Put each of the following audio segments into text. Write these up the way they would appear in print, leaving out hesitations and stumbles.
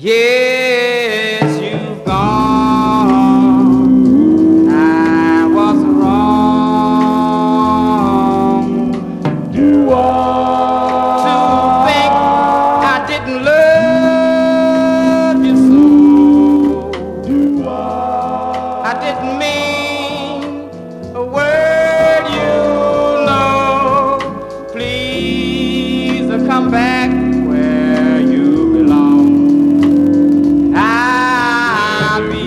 Yes, you've gone. I was wrong to think I didn't love you so. I didn't mean a word, you know. Please come back where you belong. I'll be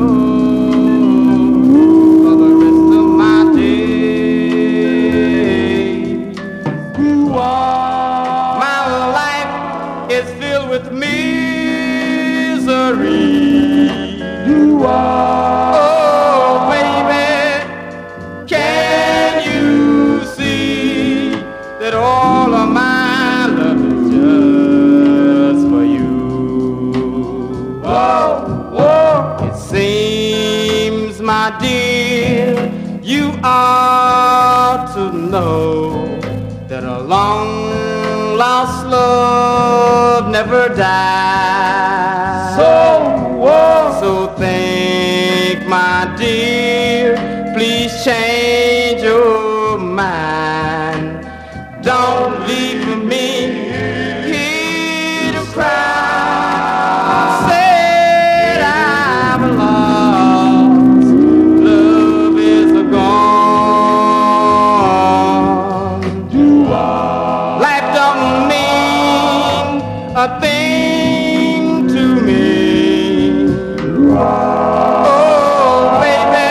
yours for the rest of my days. My life is filled with misery. Oh, baby, can you see that all of my love is just for you? Oh, it seems, my dear, you ought to know that a long lost love never dies. So think, my dear, please change your mind. Don't leave me here to cry. Said I'm lost, love is gone. Life don't mean a thing to me. Oh, baby,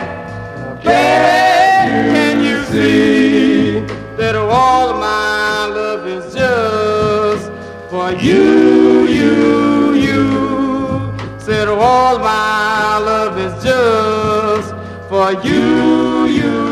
can you see that all my love is just for you, you? Said all my love is just for you, you.